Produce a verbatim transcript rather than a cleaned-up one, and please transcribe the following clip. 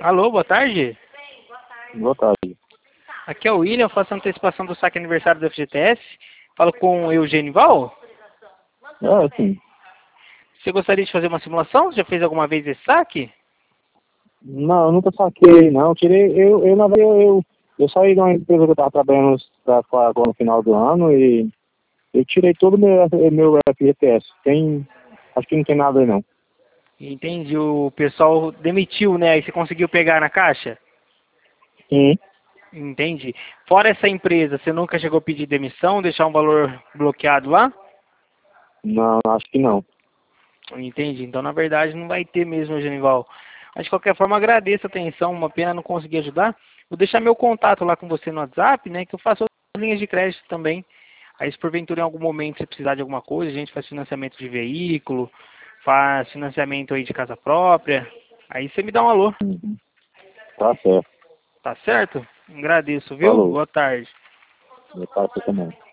Alô, boa tarde. Boa tarde. Aqui é o William, eu faço a antecipação do saque aniversário do F G T S. Falo com o Eugênio Val. É, sim. Você gostaria de fazer uma simulação? Você já fez alguma vez esse saque? Não, eu nunca saquei, não. Tirei, eu, eu na verdade, eu, eu, eu saí de uma empresa que eu estava trabalhando pra, pra, agora no final do ano e eu tirei todo o meu, meu F G T S. Tem, acho que não tem nada aí, não. Entendi, o pessoal demitiu, né? Aí você conseguiu pegar na caixa? Sim. Entendi. Fora essa empresa, você nunca chegou a pedir demissão, deixar um valor bloqueado lá? Não, acho que não. Entendi. Então, na verdade, não vai ter mesmo, Genival. Mas, de qualquer forma, agradeço a atenção. Uma pena não conseguir ajudar. Vou deixar meu contato lá com você no WhatsApp, né? Que eu faço outras linhas de crédito também. Aí, se porventura em algum momento você precisar de alguma coisa, a gente faz financiamento de veículo, faz financiamento aí de casa própria. Aí você me dá um alô. Uhum. Tá certo. Tá certo? Agradeço, viu? Falou. Boa tarde. Eu faço também.